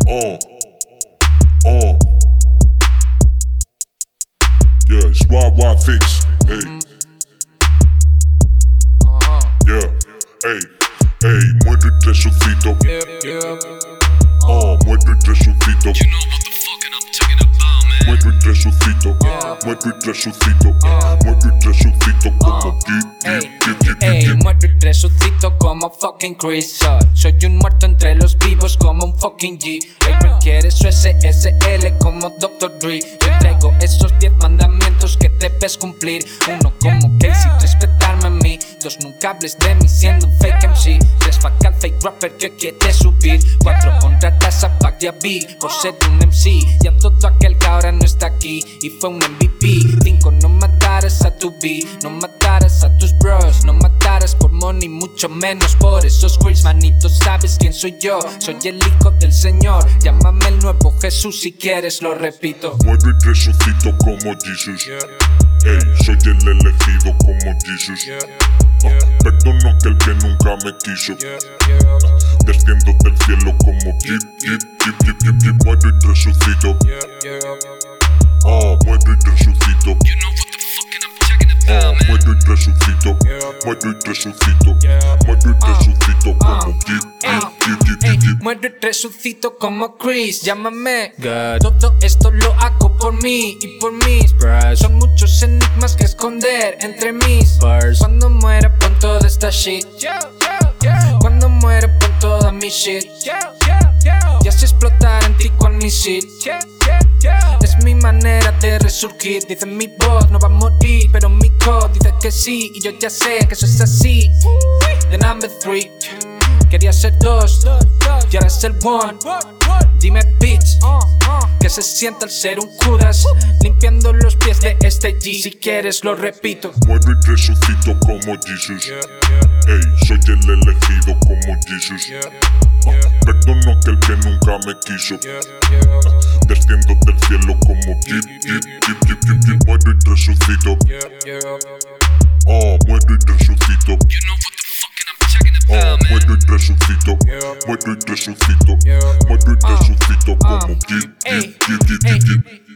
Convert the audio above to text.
Oh, oh, yeah, it's YY Fix, hey, yeah, hey, muerto y resucito, oh, muerto y resucito, muerto y resucito, muerto y resucito, muerto y resucito como muerto y resucito como fucking Chris. Soy un muerto entre los vivos como un fucking G. Requiere su SSL como Dr. Dre. Yo traigo esos 10 mandamientos que debes cumplir. Uno como Casey, respetarme a mí. Dos, nunca hables de mí siendo un fake MC. Tres, fuck al fake rapper que quiere subir. Cuatro, honrarás a Pac B por ser un MC. Y a todo aquel que ahora no está aquí y fue un MVP. Cinco, no matarás a tu B, no matarás a tus bros, no matarás por money, mucho menos por esos grills. Manito, sabes quién soy yo, soy el hijo del Señor. Llámame el nuevo Jesús si quieres, lo repito. Muero y resucito como Jesus. Ey, soy el elegido como Jesus. Perdono a aquel que nunca me quiso. Desciendo del cielo como Jeep. Muero y resucito. Oh, muero y resucito. Oh, muero y resucito. Muero y resucito. Muero y resucito como Jeep. Muero y resucito como Chris, llámame God. Todo esto lo hago por mí y por mis bros. Son muchos enigmas que esconder entre mis bars. Cuando muera pon toda esta shit. Cuando muera pon toda mi shit. Ya se explotar en ti con mi shit. Es mi manera de resurgir. Dice mi voz no va a morir, pero mi code dice que sí. Y yo ya sé que eso es así. The number 3. Quería ser 2 y ahora es el 1. Dime bitch, que se sienta al ser un Judas, limpiando los pies de este G. Si quieres lo repito. Muero y resucito como Jesus. Ey, soy el elegido como Jesus. Perdono a aquel que nunca me quiso. Desciendo del cielo como Jeep. Muero y resucito. Oh, muero y resucito. Oh, muero y resucito. Muero y resucito. Muero y resucito como Jeep.